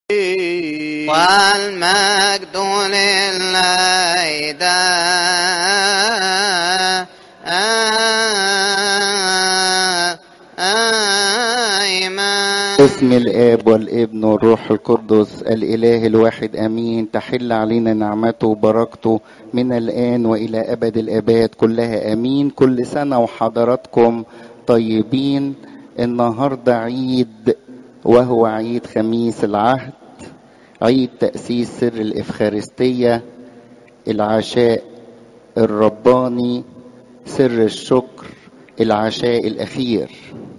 والمجد لله دائما. باسم الآب والابن والروح القدس الإله الواحد آمين. تحل علينا نعمته وبركته من الآن وإلى أبد الآباد كلها آمين. كل سنة وحضراتكم طيبين. النهاردة عيد، وهو عيد خميس العهد، عيد تأسيس سر الإفخارستية، العشاء الرباني، سر الشكر، العشاء الأخير.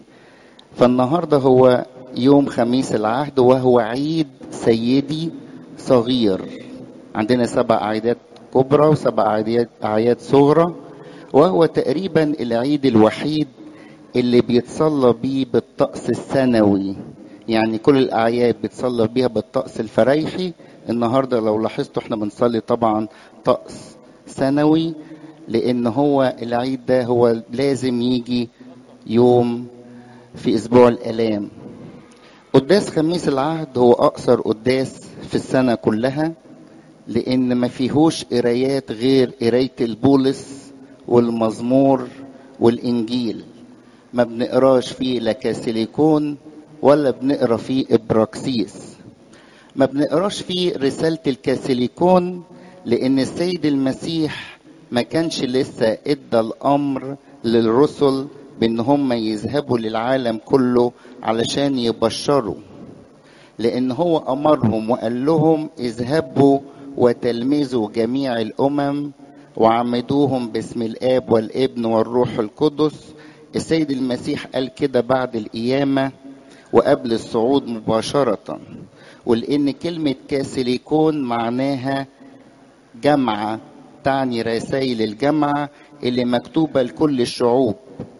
فالنهاردة هو يوم خميس العهد، وهو عيد سيدي صغير. عندنا 7 أعياد كبرى و7 أعياد صغرى، وهو تقريبا العيد الوحيد اللي بيتصلى بيه بالطقس السنوي. يعني كل الأعياد بيتصلى بيها بالطقس الفريحي. النهاردة لو لاحظتوا احنا بنصلي طبعا طقس سنوي، لأن هو العيد ده هو لازم يجي يوم في أسبوع الآلام. قداس خميس العهد هو أقصر قداس في السنة كلها، لأن ما فيهوش قرايات غير قراية البولس والمزمور والإنجيل. ما بنقراش فيه لا كاسيليكون ولا بنقرا فيه إبراكسيس. ما بنقراش فيه رسالة الكاسيليكون، لأن السيد المسيح ما كانش لسه ادى الأمر للرسل بأن هم يذهبوا للعالم كله علشان يبشروا، لأن هو أمرهم وقال لهم اذهبوا وتلمذوا جميع الأمم وعمدوهم باسم الآب والابن والروح القدس. السيد المسيح قال كده بعد القيامة وقبل الصعود مباشرة. ولأن كلمة كاسيليكون معناها جامعة، تعني رسائل الجامعة اللي مكتوبة لكل الشعوب،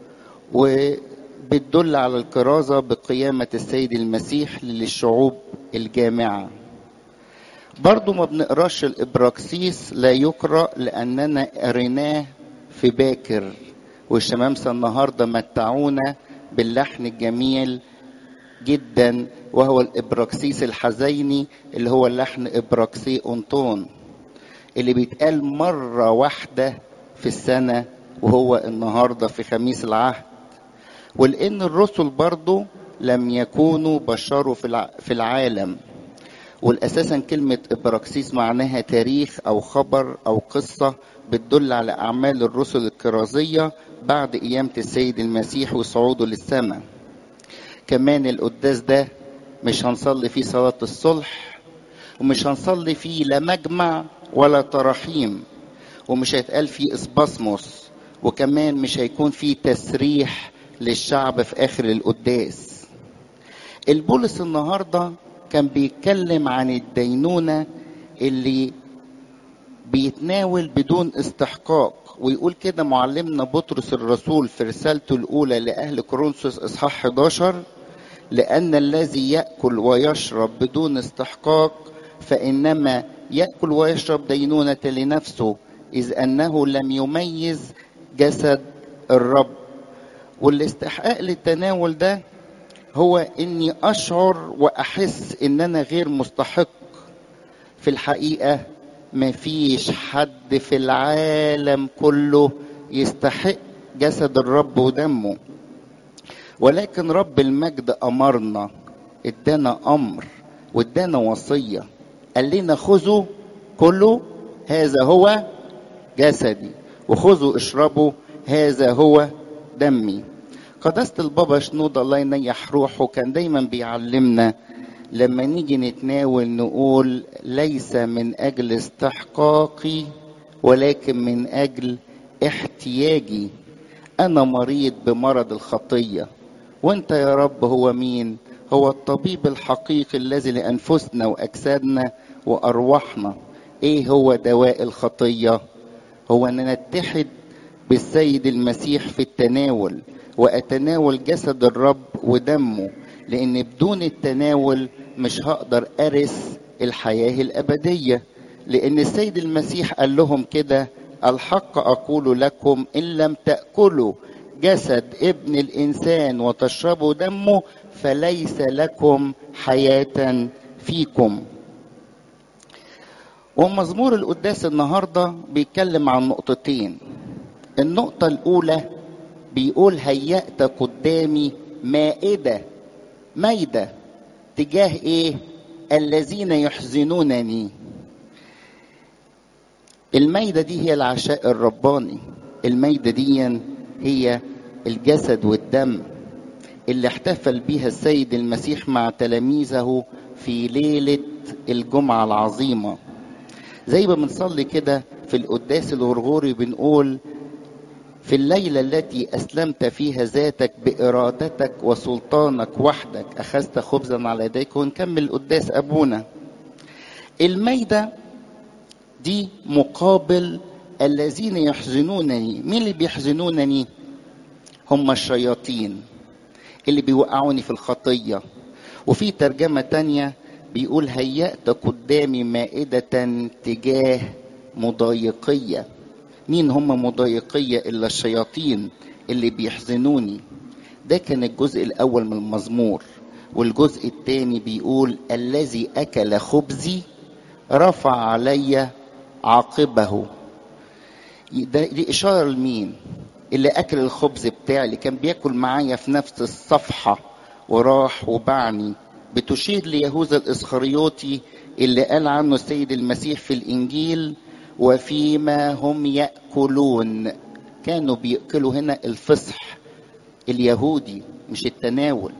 وبتدل على الكرازة بقيامة السيد المسيح للشعوب الجامعة. برضو ما بنقراش الإبراكسيس، لا يقرأ لأننا قريناه في باكر، والشمامسة النهاردة متعونا باللحن الجميل جدا، وهو الإبراكسيس الحزيني اللي هو اللحن إبراكسي أنطون، اللي بيتقال مرة واحدة في السنة، وهو النهاردة في خميس العهد. ولأن الرسل برضو لم يكونوا بشروا في العالم. والأساسا كلمة إبراكسيس معناها تاريخ أو خبر أو قصة، بتدل على أعمال الرسل الكرازية بعد قيامة السيد المسيح وصعوده للسماء. كمان القداس ده مش هنصلي فيه صلاة الصلح، ومش هنصلي فيه لا مجمع ولا تراحيم، ومش هيتقال فيه اسباسموس، وكمان مش هيكون فيه تسريح للشعب في آخر القداس. البولس النهاردة كان بيتكلم عن الدينونة اللي بيتناول بدون استحقاق، ويقول كده معلمنا بطرس الرسول في رسالته الأولى لأهل كورنثوس إصحاح 11: لأن الذي يأكل ويشرب بدون استحقاق فإنما يأكل ويشرب دينونة لنفسه، إذ أنه لم يميز جسد الرب. والاستحقاق للتناول ده هو إني أشعر وأحس إن أنا غير مستحق. في الحقيقة مفيش حد في العالم كله يستحق جسد الرب ودمه، ولكن رب المجد أمرنا، ادانا أمر وادانا وصية، قال لنا خذوا كلوا هذا هو جسدي، وخذوا اشربوا هذا هو دمي. قداسة البابا شنودة الله ينيح روحه كان دايما بيعلمنا لما نيجي نتناول نقول ليس من أجل استحقاقي ولكن من أجل احتياجي. أنا مريض بمرض الخطية، وانت يا رب هو مين؟ هو الطبيب الحقيقي الذي لأنفسنا وأجسادنا وأرواحنا. ايه هو دواء الخطية؟ هو أن نتحد بالسيد المسيح في التناول، وأتناول جسد الرب ودمه، لأن بدون التناول مش هقدر أرث الحياة الأبدية. لأن السيد المسيح قال لهم كده: الحق أقول لكم إن لم تأكلوا جسد ابن الإنسان وتشربوا دمه فليس لكم حياة فيكم. ومزمور القداس النهاردة بيتكلم عن نقطتين. النقطة الأولى بيقول هيأت قدامي مائدة تجاه ايه؟ الذين يحزنونني. المائدة دي هي العشاء الرباني. المائدة دي هي الجسد والدم اللي احتفل بيها السيد المسيح مع تلاميذه في ليلة الجمعة العظيمة. زي ما بنصلي كده في القداس الغرغوري بنقول في الليلة التي أسلمت فيها ذاتك بإرادتك وسلطانك وحدك أخذت خبزا على يديك. ونكمل القداس أبونا. المائدة دي مقابل الذين يحزنونني. مين اللي بيحزنونني؟ هم الشياطين اللي بيوقعوني في الخطية. وفي ترجمة تانية بيقول هيأت قدامي مائدة تجاه مضايقية. مين هم مضايقية إلا الشياطين اللي بيحزنوني. ده كان الجزء الأول من المزمور. والجزء الثاني بيقول الذي أكل خبزي رفع علي عاقبه. دي إشارة لمين؟ اللي أكل الخبز بتاعي، اللي كان بياكل معايا في نفس الصفحة وراح وبعني. بتشير ليهوذا الإسخريوطي اللي قال عنه السيد المسيح في الإنجيل وفيما هم يأكلون. كانوا بيأكلوا هنا الفصح اليهودي مش التناول.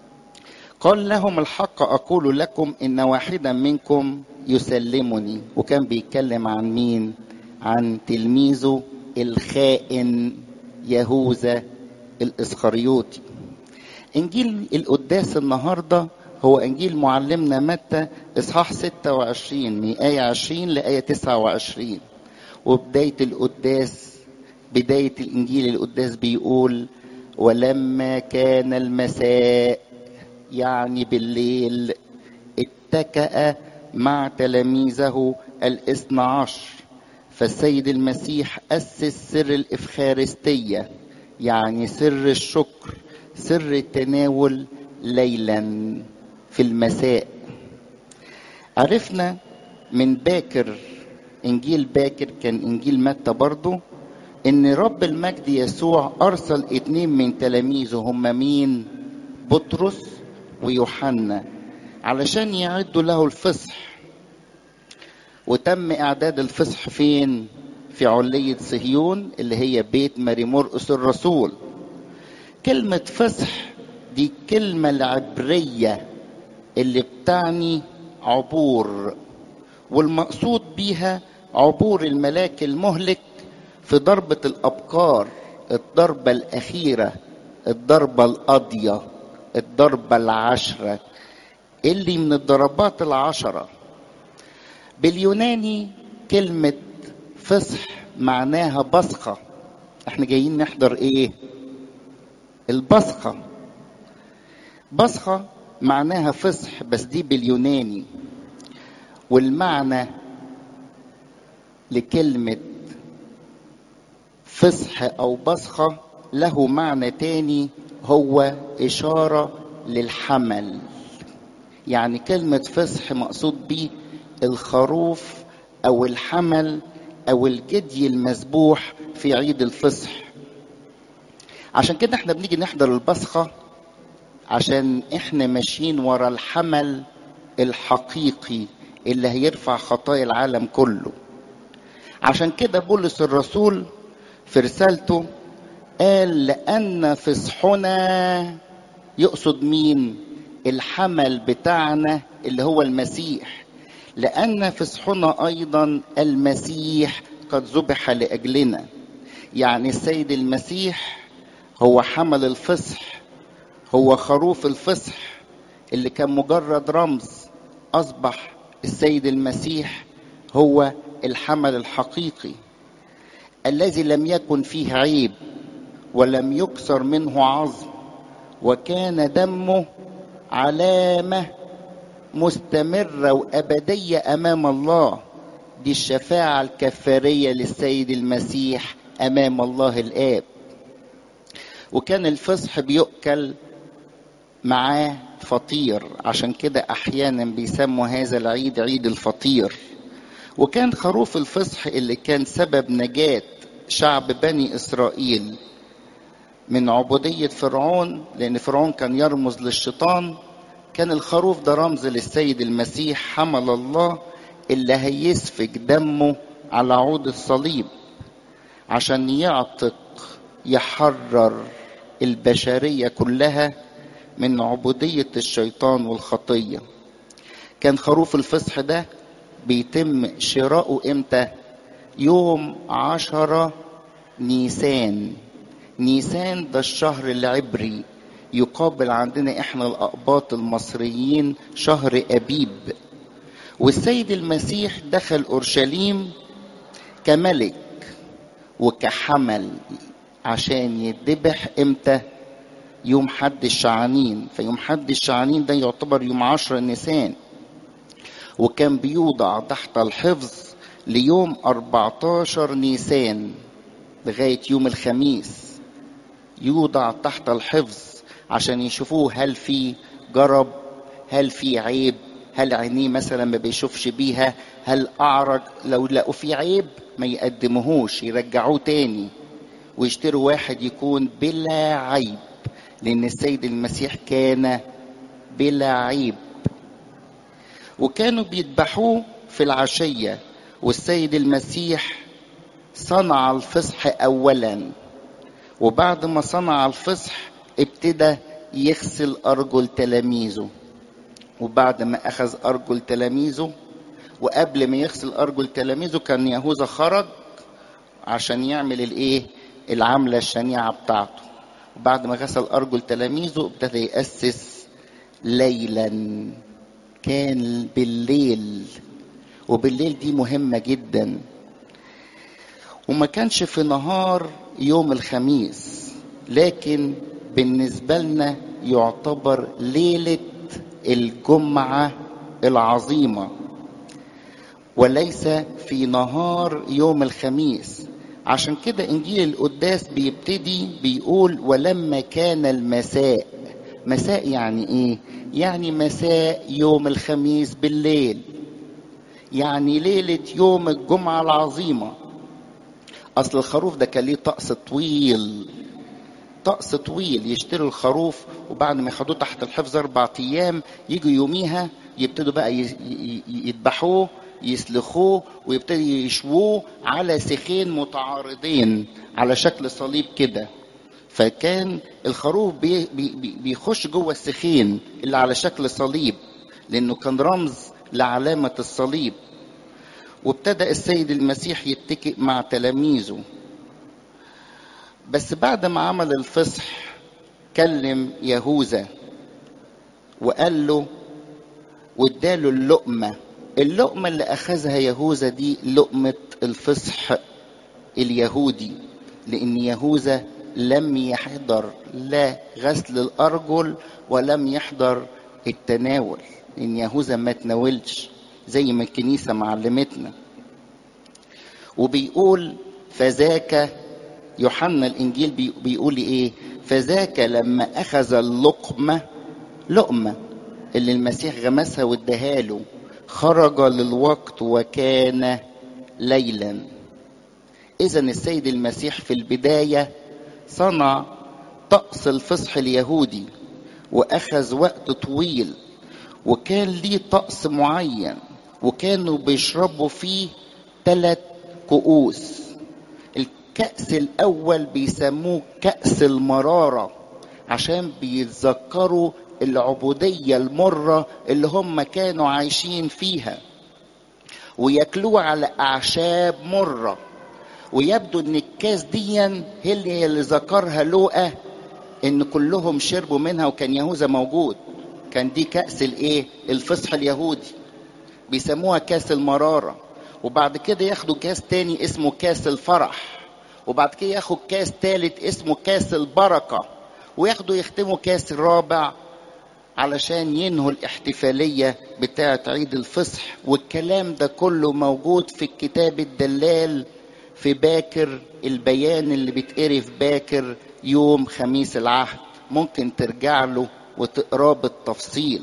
قال لهم الحق أقول لكم إن واحدا منكم يسلمني. وكان بيتكلم عن مين؟ عن تلميذه الخائن يهوذا الإسخريوطي. إنجيل القداس النهاردة هو إنجيل معلمنا متى إصحاح 26 من آية 20 لآية 29. وبداية القداس، بداية الإنجيل القداس بيقول ولما كان المساء، يعني بالليل، اتكأ مع تلاميذه 12. فالسيد المسيح أسس سر الإفخارستية، يعني سر الشكر، سر التناول ليلا في المساء. عرفنا من باكر، إنجيل باكر كان إنجيل متى برضو، إن رب المجد يسوع أرسل 2 من تلاميذه. هم مين؟ بطرس ويوحنا، علشان يعدوا له الفصح. وتم إعداد الفصح فين؟ في علية صهيون اللي هي بيت ماري مرقس الرسول. كلمة فصح دي كلمة العبرية اللي بتعني عبور، والمقصود بيها عبور الملاك المهلك في ضربة الأبكار، الضربة الأخيرة، الضربة القاضية، الضربة العشرة، اللي من الضربات العشرة. باليوناني كلمة فصح معناها بصخة. احنا جايين نحضر ايه؟ البصخة. بصخة معناها فصح، بس دي باليوناني. والمعنى لكلمة فصح أو بصخة له معنى تاني، هو إشارة للحمل. يعني كلمة فصح مقصود بيه الخروف أو الحمل أو الجدي المذبوح في عيد الفصح. عشان كده احنا بنيجي نحضر البصخة، عشان احنا ماشيين ورا الحمل الحقيقي اللي هيرفع خطايا العالم كله. عشان كده بولس الرسول في رسالته قال لأن فصحنا، يقصد مين؟ الحمل بتاعنا اللي هو المسيح. لأن فصحنا أيضا المسيح قد ذبح لأجلنا. يعني السيد المسيح هو حمل الفصح، هو خروف الفصح اللي كان مجرد رمز، أصبح السيد المسيح هو الحمل الحقيقي الذي لم يكن فيه عيب ولم يكسر منه عظم، وكان دمه علامة مستمرة وأبدية أمام الله. دي الشفاعة الكفارية للسيد المسيح أمام الله الآب. وكان الفصح بيؤكل معاه فطير، عشان كده احيانا بيسموا هذا العيد عيد الفطير. وكان خروف الفصح اللي كان سبب نجاة شعب بني اسرائيل من عبودية فرعون، لان فرعون كان يرمز للشيطان. كان الخروف ده رمز للسيد المسيح حمل الله اللي هيسفك دمه على عود الصليب عشان يعتق يحرر البشرية كلها من عبودية الشيطان والخطية. كان خروف الفصح ده بيتم شراؤه امتى؟ يوم 10 نيسان. نيسان ده الشهر العبري، يقابل عندنا احنا الأقباط المصريين شهر أبيب. والسيد المسيح دخل أورشليم كملك وكحمل عشان يذبح امتى؟ يوم حد الشعانين. فيوم حد الشعانين ده يعتبر يوم 10 نيسان، وكان بيوضع تحت الحفظ ليوم 14 نيسان لغاية يوم الخميس. يوضع تحت الحفظ عشان يشوفوه هل في جرب، هل في عيب، هل عينيه مثلا ما بيشوفش بيها، هل أعرج. لو لقوا في عيب ما يقدموهوش، يرجعوه تاني ويشتروا واحد يكون بلا عيب، لأن السيد المسيح كان بلا عيب. وكانوا بيذبحوه في العشية. والسيد المسيح صنع الفصح أولا، وبعد ما صنع الفصح ابتدى يغسل أرجل تلاميذه. وبعد ما أخذ أرجل تلاميذه، وقبل ما يغسل أرجل تلاميذه كان يهوذا خرج عشان يعمل العملة الشنيعة بتاعته. وبعد ما غسل أرجل تلاميذه ابتدى يأسس ليلا. كان بالليل، وبالليل دي مهمة جدا. وما كانش في نهار يوم الخميس، لكن بالنسبة لنا يعتبر ليلة الجمعة العظيمة، وليس في نهار يوم الخميس. عشان كده إنجيل القداس بيبتدي بيقول ولما كان المساء. مساء يعني إيه؟ يعني مساء يوم الخميس بالليل، يعني ليلة يوم الجمعة العظيمة. أصل الخروف ده كان ليه طقس طويل، طقس طويل. يشتروا الخروف وبعد ما ياخدوه تحت الحفظ 4 أيام يجوا يوميها يبتدوا بقى يذبحوه، يسلخوه، ويبتدوا يشووه على سيخين متعارضين على شكل صليب كده. فكان الخروف بيخش جوه السيخين اللي على شكل صليب، لأنه كان رمز لعلامة الصليب. وابتدأ السيد المسيح يتكئ مع تلاميذه. بس بعد ما عمل الفصح كلم يهوذا وقال له واداله اللقمة اللي أخذها يهوذا دي لقمة الفصح اليهودي، لأن يهوذا لم يحضر لا غسل الأرجل ولم يحضر التناول، لأن يهوذا ما تناولش زي ما الكنيسة معلمتنا. وبيقول فذاك يوحنا الإنجيل بيقول إيه؟ فذاك لما أخذ لقمة اللي المسيح غمسها واداها له خرج للوقت وكان ليلا. إذا السيد المسيح في البداية صنع طقس الفصح اليهودي وأخذ وقت طويل، وكان ليه طقس معين، وكانوا بيشربوا فيه 3 كؤوس. الكأس الأول بيسموه كأس المرارة، عشان بيتذكروا العبودية المرة اللي هم كانوا عايشين فيها، وياكلوه على أعشاب مرة. ويبدو ان الكاس دي هي اللي ذكرها لوقا ان كلهم شربوا منها، وكان يهوذا موجود. كان دي كأس الفصح اليهودي، بيسموها كاس المرارة. وبعد كده ياخدوا كاس تاني اسمه كاس الفرح، وبعد كده ياخد كاس تالت اسمه كاس البركة، وياخدوا يختموا كاس الرابع علشان ينهوا الاحتفالية بتاعة عيد الفصح. والكلام ده كله موجود في الكتاب الدلال في باكر البيان اللي بيتقري في باكر يوم خميس العهد. ممكن ترجع له وتقراه بالتفصيل.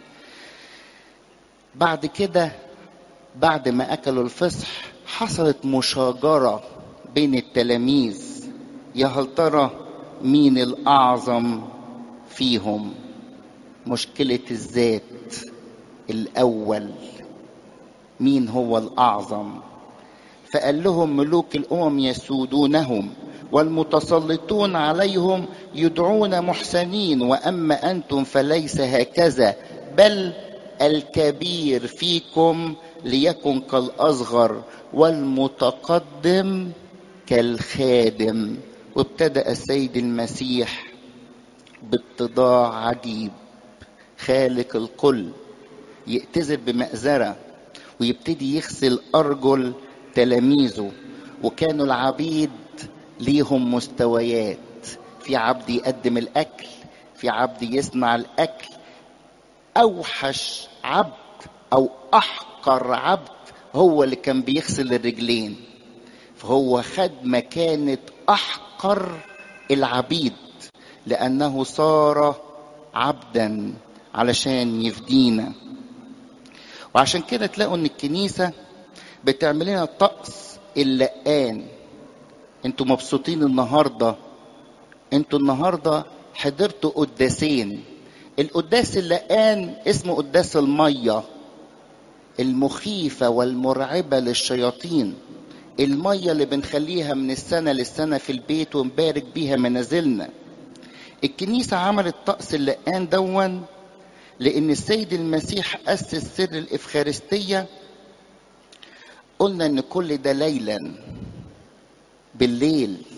بعد كده بعد ما أكلوا الفصح حصلت مشاجرة بين التلاميذ، يا هل ترى مين الأعظم فيهم؟ مشكلة الذات الأول، مين هو الأعظم؟ فقال لهم ملوك الأمم يسودونهم والمتسلطون عليهم يدعون محسنين، وأما أنتم فليس هكذا، بل الكبير فيكم ليكن كالأصغر والمتقدم كالخادم. وابتدأ السيد المسيح باتضاع عجيب، خالق الكل، يأتذر بمأزرة ويبتدي يغسل أرجل تلاميذه. وكانوا العبيد ليهم مستويات، في عبد يقدم الأكل، في عبد يصنع الأكل. أوحش عبد أو أحقر عبد هو اللي كان بيغسل الرجلين، فهو خد مكانة أحقر العبيد لأنه صار عبدا علشان يفدينا. وعشان كده تلاقوا ان الكنيسة بتعمل لنا طقس اللقان. انتوا مبسوطين النهاردة، انتوا النهاردة حضرتوا قداسين. القداس اللقان اسمه قداس المية المخيفة والمرعبة للشياطين، المية اللي بنخليها من السنة للسنة في البيت ونبارك بيها منازلنا. الكنيسة عملت طقس اللقان دون لأن السيد المسيح أسس سر الإفخارستية. قلنا إن كل ده ليلا بالليل.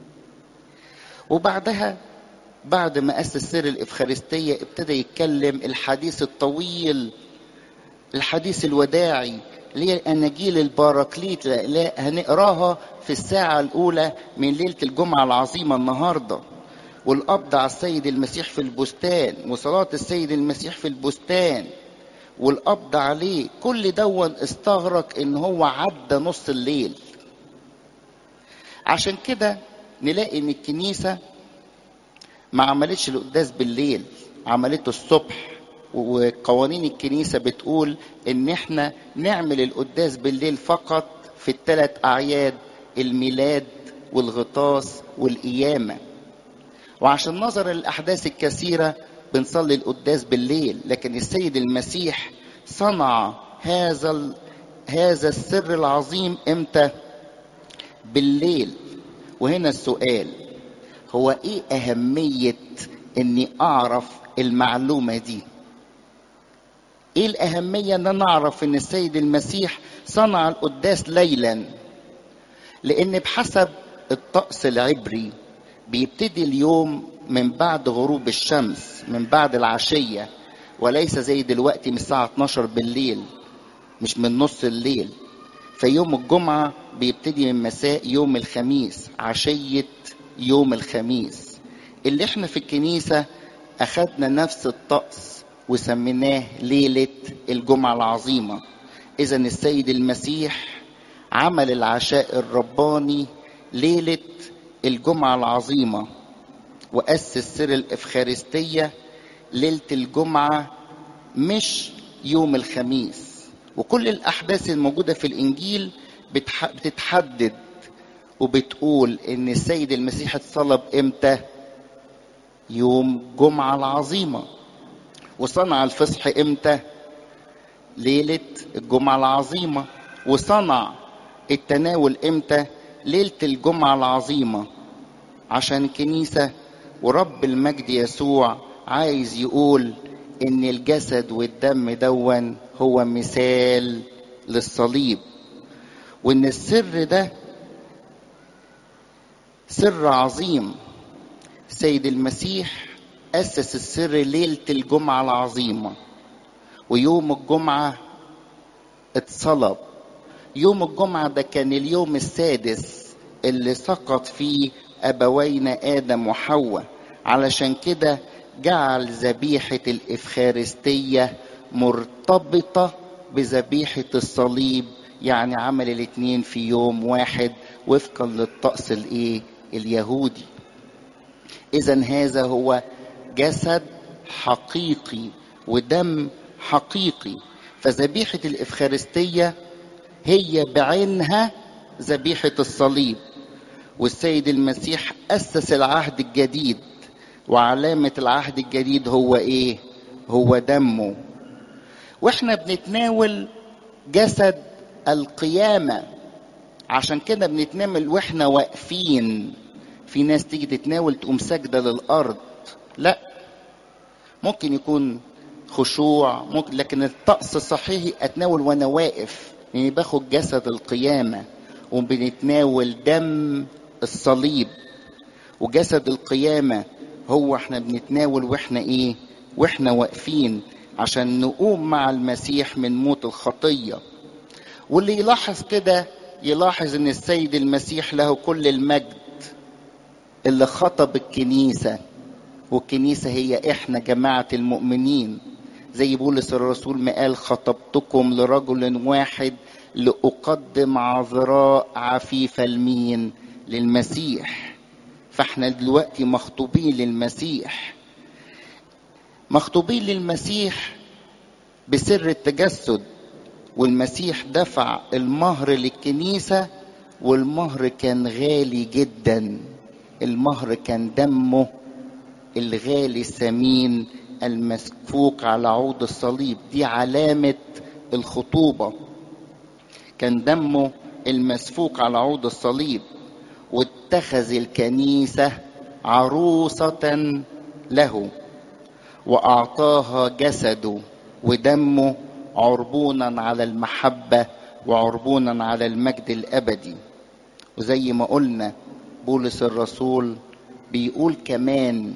وبعدها بعد ما أسس سر الإفخارستية ابتدى يتكلم الحديث الطويل، الحديث الوداعي اللي هي أناجيل الباراكليت اللي هنقراها في الساعة الأولى من ليلة الجمعة العظيمة النهاردة، والقبض على السيد المسيح في البستان، وصلاة السيد المسيح في البستان، والقبض عليه. كل دون استغرق ان هو عدى نص الليل. عشان كده نلاقي ان الكنيسة ما عملتش القداس بالليل، عملته الصبح. وقوانين الكنيسة بتقول ان احنا نعمل القداس بالليل فقط في الثلاث اعياد، الميلاد والغطاس والقيامة. وعشان نظر الأحداث الكثيرة بنصلي القداس بالليل. لكن السيد المسيح صنع هذا السر العظيم امتى؟ بالليل. وهنا السؤال، هو ايه أهمية اني اعرف المعلومة دي؟ ايه الأهمية ان انا اعرف ان السيد المسيح صنع القداس ليلا؟ لان بحسب الطقس العبري بيبتدي اليوم من بعد غروب الشمس، من بعد العشية، وليس زي دلوقتي من الساعة 12 بالليل، مش من نص الليل. فيوم الجمعة بيبتدي من مساء يوم الخميس، عشية يوم الخميس. اللي احنا في الكنيسة أخدنا نفس الطقس وسميناه ليلة الجمعة العظيمة. إذا السيد المسيح عمل العشاء الرباني ليلة الجمعة العظيمة، وأسس سر الإفخارستية ليلة الجمعة مش يوم الخميس. وكل الأحداث الموجودة في الإنجيل بتتحدد وبتقول إن السيد المسيح اتصلب إمتى؟ يوم جمعة العظيمة. وصنع الفصح إمتى؟ ليلة الجمعة العظيمة. وصنع التناول إمتى؟ ليلة الجمعة العظيمة. عشان الكنيسة ورب المجد يسوع عايز يقول إن الجسد والدم دون هو مثال للصليب، وإن السر ده سر عظيم. سيد المسيح أسس السر ليلة الجمعة العظيمة، ويوم الجمعة اتصلب. يوم الجمعة ده كان اليوم السادس اللي سقط فيه أبوينا آدم وحواء. علشان كده جعل ذبيحة الإفخارستية مرتبطة بذبيحة الصليب، يعني عمل الاتنين في يوم واحد وفقا للطقس اليهودي. إذن هذا هو جسد حقيقي ودم حقيقي. فذبيحة الإفخارستية هي بعينها ذبيحة الصليب، والسيد المسيح أسس العهد الجديد، وعلامة العهد الجديد هو إيه؟ هو دمه. وإحنا بنتناول جسد القيامة، عشان كده بنتناول وإحنا واقفين. في ناس تيجي تتناول تقوم ساجدة للأرض، لا، ممكن يكون خشوع، ممكن، لكن الطقس الصحيح أتناول وأنا واقف، يعني باخد جسد القيامة، وبنتناول دم الصليب. وجسد القيامة هو احنا بنتناول واحنا ايه؟ واحنا واقفين، عشان نقوم مع المسيح من موت الخطية. واللي يلاحظ كده يلاحظ ان السيد المسيح له كل المجد اللي خطب الكنيسة، والكنيسة هي احنا جماعة المؤمنين. زي بولس الرسول ما قال: خطبتكم لرجل واحد لأقدم عذراء عفيفة لمين؟ للمسيح. فاحنا دلوقتي مخطوبين للمسيح، مخطوبين للمسيح بسر التجسد. والمسيح دفع المهر للكنيسة، والمهر كان غالي جدا. المهر كان دمه الغالي الثمين المسفوك على عود الصليب، دي علامة الخطوبة. كان دمه المسفوك على عود الصليب. واتخذ الكنيسة عروسة له، وأعطاها جسده ودمه عربونا على المحبة وعربونا على المجد الأبدي. وزي ما قلنا بولس الرسول بيقول كمان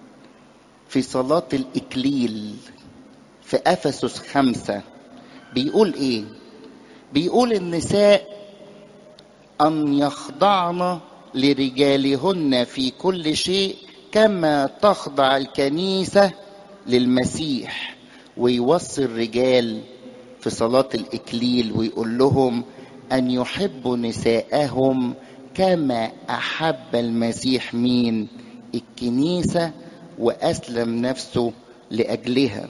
في صلاة الإكليل في أفسس 5، بيقول إيه؟ بيقول: النساء أن يخضعن لرجالهن في كل شيء كما تخضع الكنيسة للمسيح. ويوصي الرجال في صلاة الإكليل ويقول لهم أن يحبوا نساءهم كما أحب المسيح مين؟ الكنيسة، وأسلم نفسه لأجلها.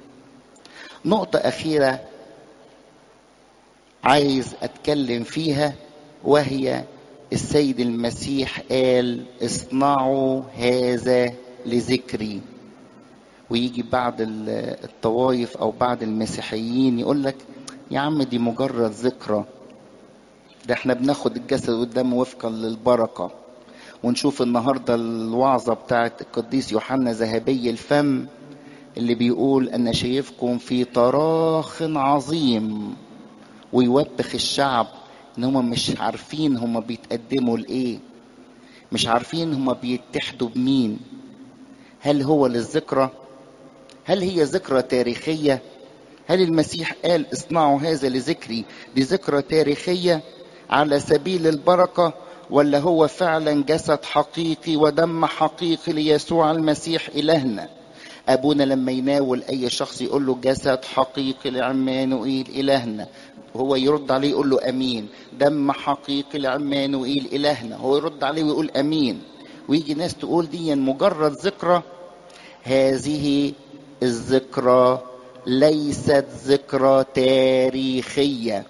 نقطة أخيرة عايز أتكلم فيها، وهي السيد المسيح قال: اصنعوا هذا لذكري. ويجي بعض الطوائف أو بعض المسيحيين يقول لك: يا عم دي مجرد ذكرى، ده احنا بناخد الجسد والدم وفقا للبركة. ونشوف النهاردة الوعظة بتاعت القديس يوحنا ذهبي الفم اللي بيقول: أنا شايفكم في طراخ عظيم، ويوبخ الشعب ان هم مش عارفين هم بيتقدموا لايه، مش عارفين هم بيتحدوا بمين. هل هو للذكرى؟ هل هي ذكرى تاريخية؟ هل المسيح قال اصنعوا هذا لذكري دي ذكرى تاريخية على سبيل البركة، ولا هو فعلا جسد حقيقي ودم حقيقي ليسوع المسيح إلهنا؟ أبونا لما يناول أي شخص يقول له جسد حقيقي لعمانوئيل إلهنا، هو يرد عليه يقول له أمين. دم حقيقي لعمانوئيل إلهنا، هو يرد عليه ويقول أمين. ويجي ناس تقول دي مجرد ذكرى. هذه الذكرى ليست ذكرى تاريخية،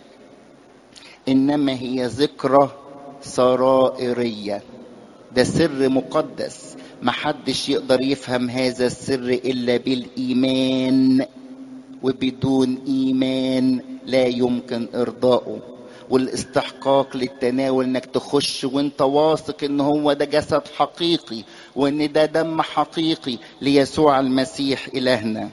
إنما هي ذكرى سرائرية. ده سر مقدس، محدش يقدر يفهم هذا السر إلا بالإيمان، وبدون إيمان لا يمكن إرضائه. والاستحقاق للتناول انك تخش وانت واثق ان هو ده جسد حقيقي وان ده دم حقيقي ليسوع المسيح إلهنا.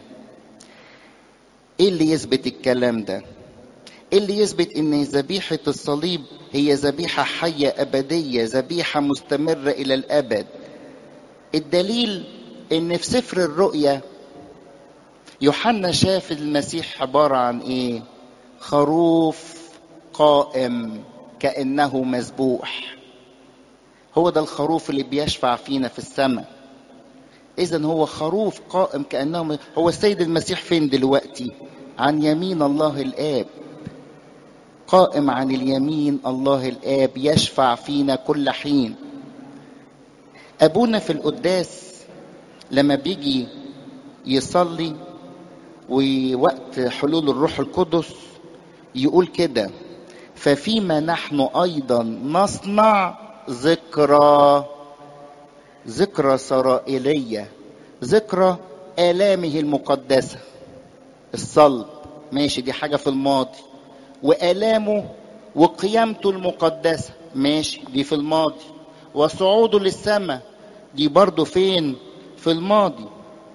ايه اللي يثبت الكلام ده؟ ايه اللي يثبت ان ذبيحة الصليب هي ذبيحة حية أبدية، ذبيحة مستمرة إلى الأبد؟ الدليل ان في سفر الرؤيا يوحنا شاف المسيح عبارة عن ايه؟ خروف قائم كأنه مذبوح. هو ده الخروف اللي بيشفع فينا في السماء. اذن هو خروف قائم كأنه هو السيد المسيح فين دلوقتي؟ عن يمين الله الآب، قائم عن اليمين الله الآب يشفع فينا كل حين. أبونا في القداس لما بيجي يصلي ووقت حلول الروح القدس يقول كده: ففيما نحن أيضا نصنع ذكرى سرائيلية، ذكرى آلامه المقدسة. الصلب ماشي، دي حاجة في الماضي، وآلامه وقيامته المقدسة ماشي، دي في الماضي، وصعوده للسماء دي برضو فين؟ في الماضي.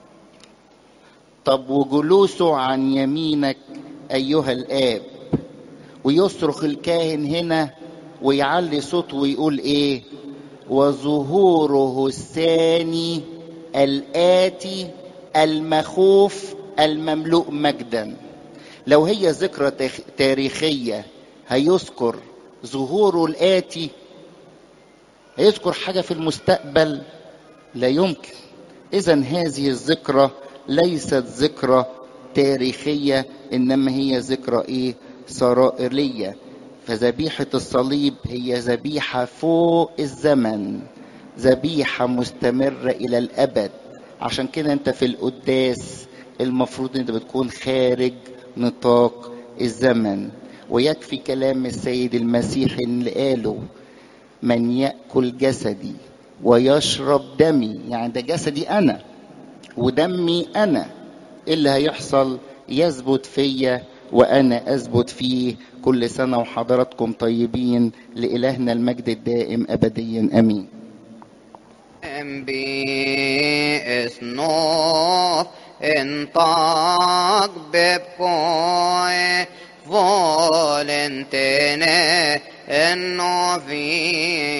طب وجلوسه عن يمينك أيها الآب، ويصرخ الكاهن هنا ويعلي صوته ويقول ايه؟ وظهوره الثاني الآتي المخوف المملوء مجدا. لو هي ذكرى تاريخية هيذكر ظهوره الآتي؟ هيذكر حاجة في المستقبل؟ لا يمكن. إذن هذه الذكرى ليست ذكرى تاريخية، إنما هي ذكرى إيه؟ سرائرية. فذبيحة الصليب هي ذبيحة فوق الزمن، ذبيحة مستمرة إلى الأبد. عشان كده أنت في القداس المفروض أنت بتكون خارج نطاق الزمن. ويكفي كلام السيد المسيح اللي قاله: من يأكل جسدي ويشرب دمي، يعني ده جسدي أنا ودمي أنا، اللي هيحصل يثبت فيا وأنا أثبت فيه. كل سنة وحضراتكم طيبين، لإلهنا المجد الدائم أبديا آمين. بإسنوف انطق ببكوي فولنتيني النوفي